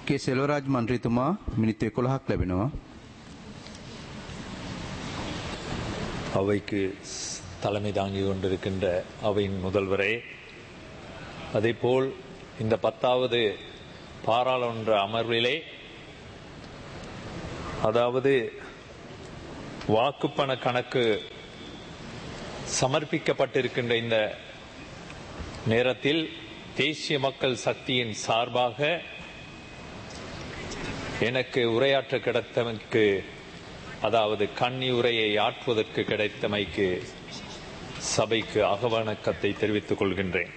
කේ සෙල්වරාජ් මන්ත්‍රීතුමා මිනිත්තු 11ක් ලැබෙනවා. அவைக்கு தலைமை தாங்கி கொண்டிருக்கின்ற அவையின் முதல்வரே, அதேபோல் இந்த 10வது பாராளுமன்ற அமர்விலே, அதாவது வாக்குப்பண கணக்கு சமர்ப்பிக்கப்பட்டிருக்கின்ற இந்த நேரத்தில் தேசிய மக்கள் சக்தியின் சார்பாக எனக்கு உரையாற்ற கிடைத்தமைக்கு, அதாவது கன்னி உரையை ஆற்றுவதற்கு கிடைத்தமைக்கு சபைக்கு அகவணக்கத்தை தெரிவித்துக் கொள்கின்றேன்.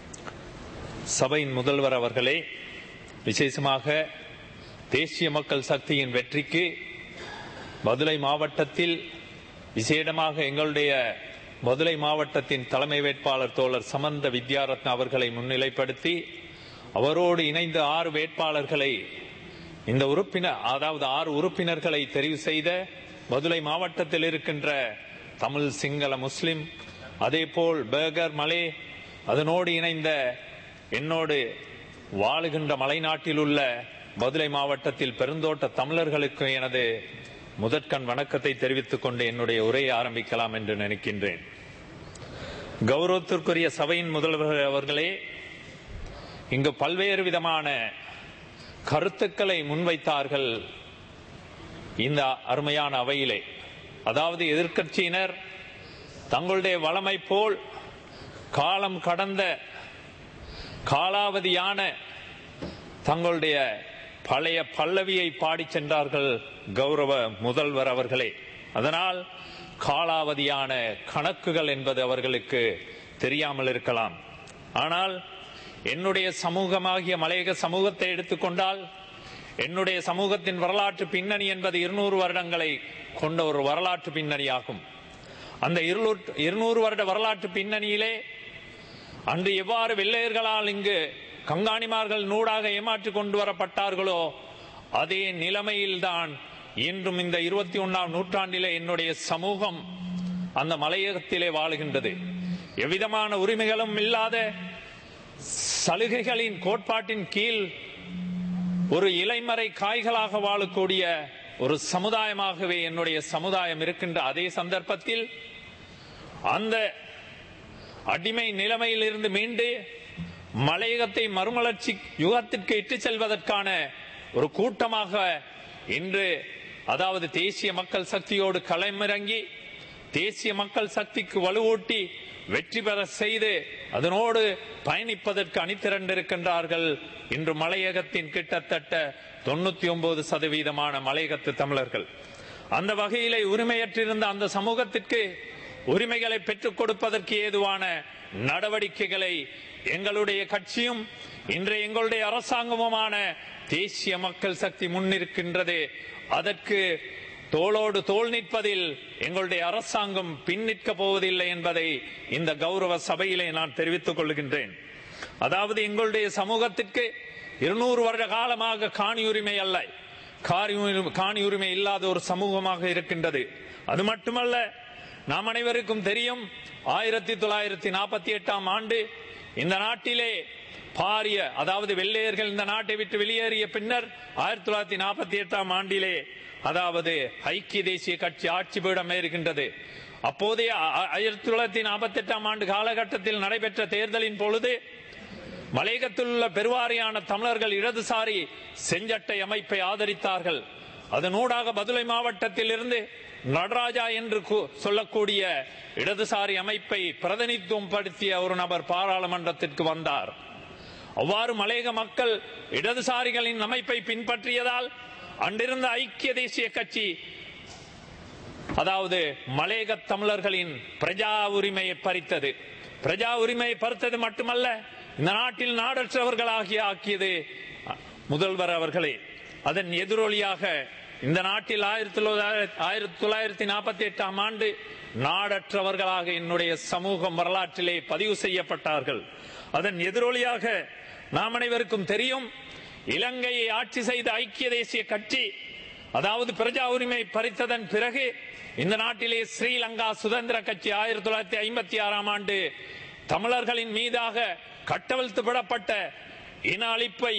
சபையின் முதல்வர் அவர்களே, விசேஷமாக தேசிய மக்கள் சக்தியின் வெற்றிக்கு மதுரை மாவட்டத்தில், விசேடமாக எங்களுடைய மதுரை மாவட்டத்தின் தலைமை வேட்பாளர் தோழர் சமந்த வித்யாரத்ன அவர்களை முன்னிலைப்படுத்தி அவரோடு இணைந்து 6 வேட்பாளர்களை, இந்த அதாவது 6 உறுப்பினர்களை தெரிவு செய்த மதுரை மாவட்டத்தில் இருக்கின்ற தமிழ், சிங்கள, முஸ்லிம், அதேபோல் பேகர், மலே, அதனோடு இணைந்த என்னோடு வாழுகின்ற மலைநாட்டில் உள்ள மதுரை மாவட்டத்தில் பெருந்தோட்ட தமிழர்களுக்கு எனது முதற்கண் வணக்கத்தை தெரிவித்துக் கொண்டு என்னுடைய உரையை ஆரம்பிக்கலாம் என்று நினைக்கின்றேன். கௌரவத்திற்குரிய சபையின் முதல்வர் அவர்களே, இங்கு பல்வேறு விதமான கருத்துக்களை முன்வைத்தார்கள் இந்த அருமையான அவையிலே. அதாவது எதிர்க்கட்சியினர் தங்களுடைய வளமை போல் காலம் கடந்த காலாவதியான தங்களுடைய பழைய பல்லவியை பாடி சென்றார்கள் கௌரவ முதல்வர் அவர்களே. அதனால் காலாவதியான கணக்குகள் என்பது அவர்களுக்கு தெரியாமல் இருக்கலாம். ஆனால் என்னுடைய சமூகமாகிய மலையக சமூகத்தை எடுத்துக்கொண்டால், என்னுடைய சமூகத்தின் வரலாற்று பின்னணி என்பது 200 வருடங்களை கொண்ட ஒரு வரலாற்று பின்னணியாகும். அந்த 200 வருட வரலாற்று பின்னணியிலே அன்று எவ்வாறு வெள்ளையர்களால் இங்கு கங்காணிமார்கள் நூடாக ஏமாற்றி கொண்டு வரப்பட்டார்களோ அதே நிலைமையில்தான் இன்றும் இந்த 21ஆம் நூற்றாண்டிலே என்னுடைய சமூகம் அந்த மலையகத்திலே வாழுகின்றது. எவ்விதமான உரிமைகளும் இல்லாத சலுகைகளின் கோட்பாட்டின் கீழ் ஒரு இலைமறை காய்களாக வாழக்கூடிய ஒரு சமுதாயமாகவே என்னுடைய சமுதாயம் இருக்கின்ற அதே சந்தர்ப்பத்தில் அந்த அடிமை நிலைமையில் இருந்து மீண்டு மலையகத்தை மறுமலர்ச்சி யுகத்திற்கு இட்டு செல்வதற்கான ஒரு கூட்டமாக இன்று, அதாவது தேசிய மக்கள் சக்தியோடு களமிறங்கி தேசிய மக்கள் சக்திக்கு வலுவூட்டி வெற்றி பெற செய்து அதனோடு பயணிப்பதற்கு அணிதிரண்டிருக்கின்றார்கள் இன்று மலையகத்தின் கிட்டத்தட்ட 99% மலையகத்து தமிழர்கள். அந்த வகையிலே உரிமையற்றிருந்த அந்த சமூகத்திற்கு உரிமைகளை பெற்றுக் கொடுப்பதற்கு ஏதுவான நடவடிக்கைகளை எங்களுடைய கட்சியும் இன்று எங்களுடைய அரசாங்கமுமான தேசிய மக்கள் சக்தி முன்னிருக்கின்றது. அதற்கு தோளோடு தோள் நிற்பதில் எங்களுடைய அரசாங்கம் பின் நிற்கப் போவதில்லை என்பதை இந்த கௌரவ சபையிலே நான் தெரிவித்துக் கொள்கின்றேன். அதாவது எங்களுடைய சமூகத்திற்கு 200 வருட காலமாக காணி உரிமை அல்ல, காணி உரிமை இல்லாத ஒரு சமூகமாக இருக்கின்றது. அது மட்டுமல்ல, நாம் அனைவருக்கும் தெரியும், 1948ஆம் ஆண்டு இந்த நாட்டிலே பாரிய, அதாவது வெள்ளையர்கள் இந்த நாட்டை விட்டு வெளியேறிய பின்னர் 1948ஆம் ஆண்டிலே, அதாவது ஐக்கிய தேசிய கட்சி ஆட்சி பீடம் ஏறுகின்றது. அப்போதைய 1948ஆம் ஆண்டு காலகட்டத்தில் நடைபெற்ற தேர்தலின் பொழுது மலையகத்தில் உள்ள பெருவாரியான தமிழர்கள் இடதுசாரி செஞ்சட்டை அமைப்பை ஆதரித்தார்கள். அதனூடாக பதுளை மாவட்டத்தில் இருந்து நடராஜா என்று சொல்லக்கூடிய இடதுசாரி அமைப்பை பிரதிநிதித்துவம் படுத்திய ஒரு நபர் பாராளுமன்றத்திற்கு வந்தார். அவ்வாறு மலையக மக்கள் இடதுசாரிகளின் அமைப்பை பின்பற்றியதால் அன்றிருந்த ஐக்கிய தேசிய கட்சி, அதாவது மலையக தமிழர்களின் பிரஜா உரிமையை பறித்தது. பிரஜா உரிமையை பறித்தது மட்டுமல்ல, இந்த நாட்டில் ஆக்கியது முதல்வர் அவர்களே. அதன் எதிரொலியாக இந்த நாட்டில் 1948ஆம் ஆண்டு நாடற்றவர்களாக என்னுடைய சமூகம் வரலாற்றிலே பதிவு செய்யப்பட்டார்கள். அதன் எதிரொலியாக நாம் அனைவருக்கும் தெரியும், இலங்கையை ஆட்சி செய்த ஐக்கிய தேசிய கட்சி, அதாவது பிரஜா உரிமை பறித்ததன் பிறகு இந்த நாட்டிலே ஸ்ரீலங்கா சுதந்திர கட்சி 1956ஆம் ஆண்டு தமிழர்களின் மீதாக கட்டவிழ்த்து விடப்பட்ட இன அழிப்பை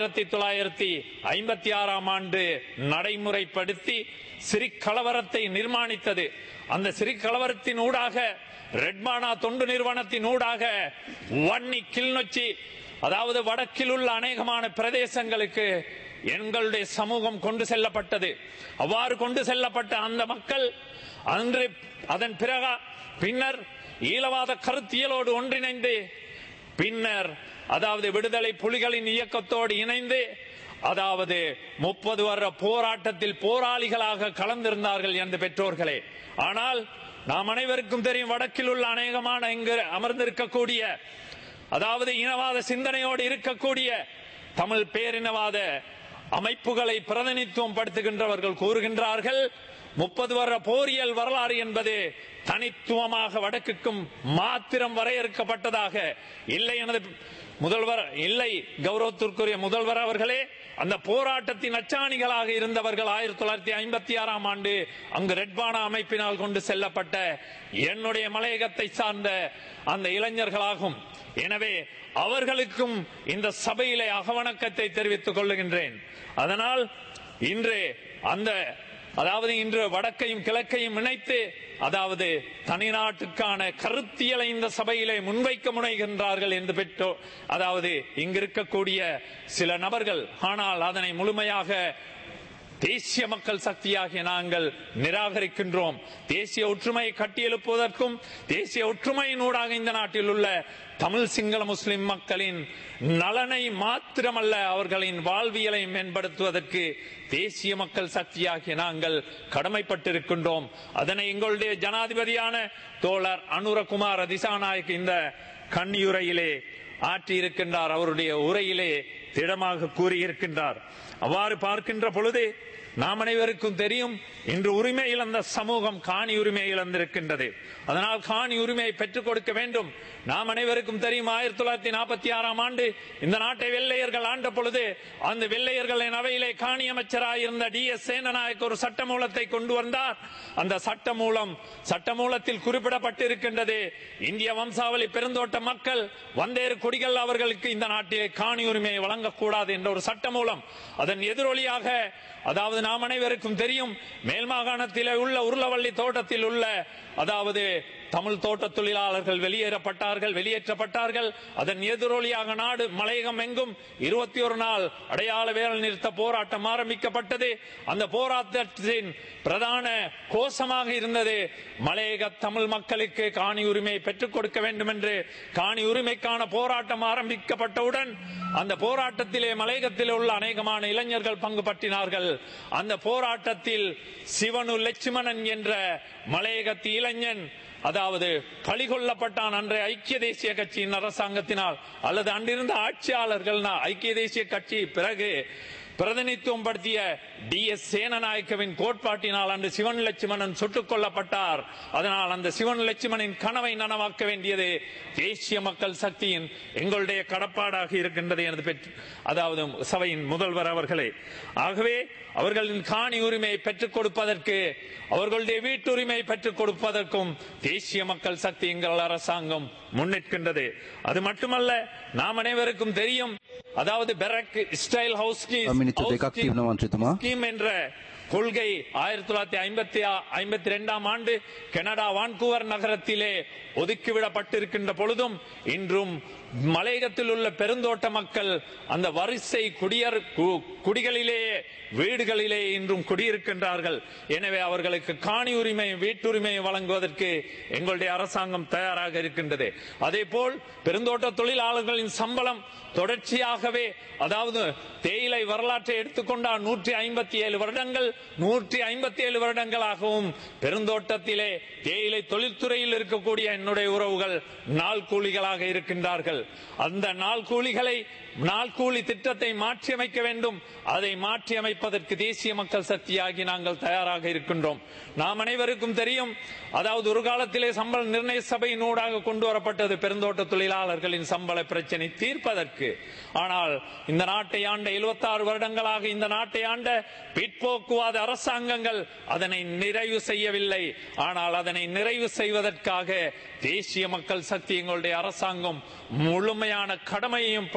1956ஆம் ஆண்டு நடைமுறைப்படுத்தி சிறி கலவரத்தை நிர்மாணித்தது. அந்த சிறி கலவரத்தின் ஊடாக ரெட்மானா தொண்டு நிறுவனத்தின் ஊடாக வன்னி, கிளிநொச்சி, அதாவது வடக்கில் உள்ள அநேகமான பிரதேசங்களுக்கு எங்களுடைய சமூகம் கொண்டு செல்லப்பட்டது. அவ்வாறு கொண்டு செல்லப்பட்ட அந்த மக்கள் அன்று அதன் பின்னர் ஈழவாத கருத்தியலோடு ஒன்றிணைந்து பின்னர் அதாவது விடுதலை புலிகளின் இயக்கத்தோடு இணைந்து அதாவது 30 வருட போராட்டத்தில் போராளிகளாக கலந்திருந்தார்கள் என்று பெற்றோர்களே. ஆனால் நாம் அனைவருக்கும் தெரியும், வடக்கில் உள்ள அநேகமான இங்கு அமர்ந்திருக்கக்கூடிய அதாவது இனவாத சிந்தனையோடு இருக்கக்கூடிய தமிழ் பேரினவாத அமைப்புகளை பிரதிநிதித்துவம் படுத்துகின்றவர்கள் கூறுகின்றார்கள், 30 வருட போரியல் வரலாறு என்பது தனித்துவமாக வடக்குக்கும் மாத்திரம் வரையறுக்கப்பட்டதாக இல்லை. எனது முதல்வர் இல்லை, கௌரவத்திற்குரிய முதல்வர் அவர்களே, அந்த போராட்டத்தின் அச்சாணிகளாக இருந்தவர்கள் 1956ஆம் ஆண்டு அங்கு ரெட்பானா அமைப்பினால் கொண்டு செல்லப்பட்ட என்னுடைய மலையகத்தை சார்ந்த அந்த இளைஞர்களாகும். எனவே அவர்களுக்கும் இந்த சபையிலே அகவணக்கத்தை தெரிவித்துக் கொள்ளுகின்றேன். அதனால் இன்று இன்று வடக்கையும் கிழக்கையும் இணைத்து அதாவது தனிநாட்டுக்கான கருத்தியலை இந்த சபையிலே முன்வைக்க முனைகின்றார்கள் என்று பெற்றோர் அதாவது இங்கிருக்கக்கூடிய சில நபர்கள். ஆனால் அதனை முழுமையாக தேசிய மக்கள் சக்தியாகிய நாங்கள் நிராகரிக்கின்றோம். தேசிய ஒற்றுமையை கட்டியெழுப்புவதற்கும் தேசிய ஒற்றுமையினூடாக இந்த நாட்டில் உள்ள தமிழ் சிங்கள முஸ்லிம் மக்களின் நலனை மாத்திரமல்ல அவர்களின் வாழ்வியலை மேம்படுத்துவதற்கு தேசிய மக்கள் சக்தியாகிய நாங்கள் கடமைப்பட்டிருக்கின்றோம். அதனை எங்களுடைய ஜனாதிபதியான தோழர் அனுரகுமார திசாநாயக் இந்த கண்ணியுரையிலே ஆற்றியிருக்கின்றார். அவருடைய உரையிலே திடமாக கூறியிருக்கின்றார். அவ்வாறு பார்க்கின்ற பொழுது நாம் அனைவருக்கும் தெரியும், இன்று உரிமை இழந்த சமூகம் காணி உரிமை இழந்திருக்கின்றது. அதனால் காணி உரிமையை பெற்றுக் கொடுக்க வேண்டும். நாம் அனைவருக்கும் தெரியும், 1946ஆம் ஆண்டு இந்த நாட்டை வெள்ளையர்கள் ஆண்ட பொழுது அந்த வெள்ளையர்களின் அவையிலே காணி அமைச்சராக இருந்த DS சேனநாயக் ஒரு சட்டமூலத்தை கொண்டு வந்தார். அந்த சட்டமூலத்தில் குறிப்பிடப்பட்டிருக்கின்றது, இந்திய வம்சாவளி பெருந்தோட்ட மக்கள் வந்தேறு குடிகள் அவர்களுக்கு இந்த நாட்டிலே காணி உரிமையை வழங்கக்கூடாது என்ற ஒரு சட்டமூலம். அதன் எதிரொலியாக அதாவது நாம் அனைவருக்கும் தெரியும், மேல் மாகாணத்தில் உள்ள உருளவள்ளி தோட்டத்தில் உள்ள அதாவது தமிழ் தோட்ட தொழிலாளர்கள் வெளியேற்றப்பட்டார்கள். அதன் எதிரொலியாக நாடு மலையகம் எங்கும் 21 நாள் அடையாள வேலை நிறுத்த போராட்டம் ஆரம்பிக்கப்பட்டது. அந்த போராட்டத்தின் பிரதான கோஷமாக இருந்தது மலையக தமிழ் மக்களுக்கு காணி உரிமையை பெற்றுக் கொடுக்க வேண்டும் என்று. காணி உரிமைக்கான போராட்டம் ஆரம்பிக்கப்பட்டவுடன் அந்த போராட்டத்திலே மலையகத்தில் உள்ள அநேகமான இளைஞர்கள் பங்கு பற்றினார்கள். அந்த போராட்டத்தில் சிவனு லட்சுமணன் என்ற மலையகத்து இளைஞன் அதாவது பழிகொள்ளப்பட்டான். அன்றைய ஐக்கிய தேசிய கட்சியின் அரசாங்கத்தினால் அல்லது அன்றிருந்த ஆட்சியாளர்கள் ஐக்கிய தேசிய கட்சி பிறகு பிரதிநிதித்துவம் படுத்திய DS சேனநாயக்கவின் கோட்பாட்டினால் அன்று சிவன் லட்சுமணன் சுட்டுக் கொல்லப்பட்டார். அதனால் அந்த சிவன் லட்சுமணின் கனவை நனவாக்க வேண்டியது தேசிய மக்கள் சக்தியின் எங்களுடைய கடப்பாடாக இருக்கின்றது எனது அதாவது சபையின் முதல்வர் அவர்களே. ஆகவே அவர்களின் காணி உரிமையை பெற்றுக் கொடுப்பதற்கு அவர்களுடைய வீட்டுரிமையை பெற்றுக் கொடுப்பதற்கும் தேசிய மக்கள் சக்தி எங்கள் அரசாங்கம் முன்னிற்கின்றது. அது மட்டுமல்ல, நாம் அனைவருக்கும் தெரியும், அதாவது பெரக் ஸ்டைல் ஹவுஸ் ஸ்கீம் என்ற கொள்கை 1952ஆம் ஆண்டு கனடா வான்கூவர் நகரத்திலே ஒதுக்கிவிடப்பட்டிருக்கின்ற பொழுதும் இன்றும் மலையகத்தில் உள்ள பெருந்தோட்ட மக்கள் அந்த வரிசை குடிகளிலேயே வீடுகளிலே இன்றும் குடியிருக்கின்றார்கள். எனவே அவர்களுக்கு காணி உரிமை வீட்டுரிமையை வழங்குவதற்கு எங்களுடைய அரசாங்கம் தயாராக இருக்கின்றது. அதே போல் பெருந்தோட்ட தொழிலாளர்களின் சம்பளம் தொடர்ச்சியாகவே அதாவது தேயிலை வரலாற்றை எடுத்துக்கொண்டால் 157 வருடங்களாகவும் பெருந்தோட்டத்திலே தேயிலை தொழில்துறையில் இருக்கக்கூடிய என்னுடைய உறவுகள் நாள் கூலிகளாக இருக்கின்றார்கள். அந்த நாள் கூலி திட்டத்தை மாற்றி அமைக்க வேண்டும். அதை மாற்றி அமைப்பதற்கு தேசிய மக்கள் சக்தியாகி நாங்கள் தயாராக இருக்கின்றோம். நாம் அனைவருக்கும் தெரியும், அதாவது ஒரு காலத்திலே சம்பள நிர்ணய சபையின் ஊடாக கொண்டு வரப்பட்டது பெருந்தோட்ட தொழிலாளர்களின் சம்பள பிரச்சனை தீர்ப்பதற்கு. ஆனால் இந்த நாட்டை ஆண்ட 76 வருடங்களாக இந்த நாட்டை ஆண்ட பிற்போக்குவாத அரசாங்கங்கள் அதனை நிறைவு செய்யவில்லை. ஆனால் அதனை நிறைவு செய்வதற்காக தேசிய மக்கள் சக்தி எங்களுடைய அரசாங்கம் முழுமையான கடமையையும்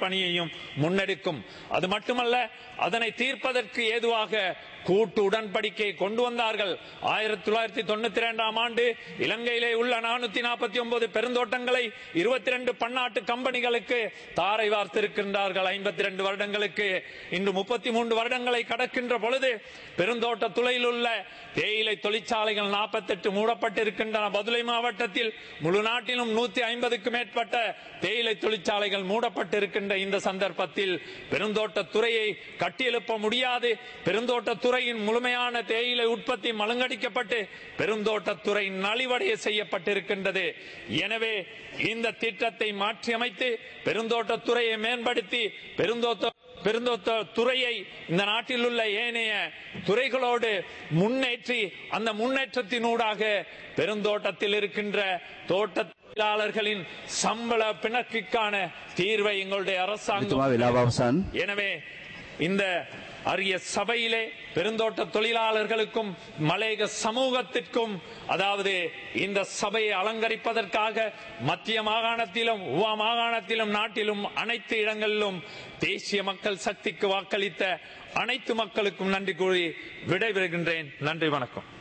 பணியையும் முன்னெடுக்கும். அது மட்டுமல்ல, அதனை தீர்ப்பதற்கு ஏதுவாக கூட்டு உடன்படிக்கை கொண்டு வந்தார்கள். 1992 ஆண்டு இலங்கையிலே உள்ள 449 பெருந்தோட்டங்களை 22 பன்னாட்டு கம்பெனிகளுக்கு தாரை வார்த்திருக்கின்றார்கள். 52 வருடங்களுக்கு இன்று 33 வருடங்களை கடக்கின்ற பொழுது பெருந்தோட்ட துறையில் உள்ள தேயிலை தொழிற்சாலைகள் 48 மூடப்பட்டிருக்கின்றன. பதுளை மாவட்டத்தில் முழு நாட்டிலும் 150க்கும் மேற்பட்ட தேயிலை தொழிற்சாலைகள் மூடப்பட்டிருக்கின்ற இந்த சந்தர்ப்பத்தில் பெருந்தோட்ட துறையை கட்டியெழுப்ப முடியாது. பெருந்தோட்ட துறையின் முழுமையான தேயிலை உற்பத்தி மழுங்கடிக்கப்பட்டு பெருந்தோட்டத்துறை நலிவடைய செய்யப்பட்டிருக்கின்றது. எனவே இந்த திட்டத்தை மாற்றியமைத்து பெருந்தோட்டத்துறையை மேம்படுத்தி பெருந்தோட்ட துறையை இந்த நாட்டில் உள்ள ஏனைய துறைகளோடு முன்னேற்றி அந்த முன்னேற்றத்தினூடாக பெருந்தோட்டத்தில் இருக்கின்ற தோட்ட தொழிலாளர்களின் சம்பள பிணக்கிற்கான தீர்வை எங்களுடைய அரசாங்கம். எனவே இந்த அரிய சபையிலே பெருந்தோட்ட தொழிலாளர்களுக்கும் மலையக சமூகத்திற்கும், அதாவது இந்த சபையை அலங்கரிப்பதற்காக மத்திய மாகாணத்திலும் உவா மாகாணத்திலும் நாட்டிலும் அனைத்து இடங்களிலும் தேசிய மக்கள் சக்திக்கு வாக்களித்த அனைத்து மக்களுக்கும் நன்றி கூறி விடைபெறுகின்றேன். நன்றி, வணக்கம்.